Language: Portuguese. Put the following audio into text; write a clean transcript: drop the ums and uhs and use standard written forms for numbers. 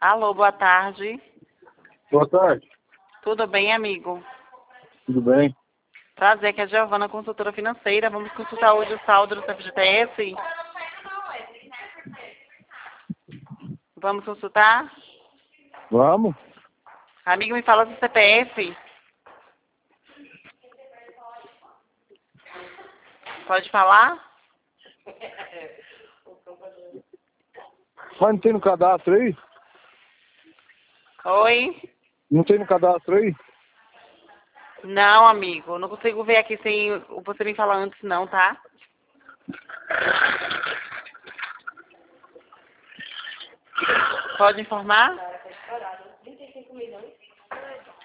Alô, boa tarde. Boa tarde. Tudo bem, amigo? Tudo bem? Prazer, que é a Giovana, consultora financeira. Vamos consultar hoje o saldo do FGTS? Vamos consultar? Vamos? Amigo, me fala do CPF. Pode falar? Mas não tem no cadastro aí? Oi? Não tem no cadastro aí? Não, amigo. Não consigo ver aqui sem você me falar antes, não, tá? Pode informar?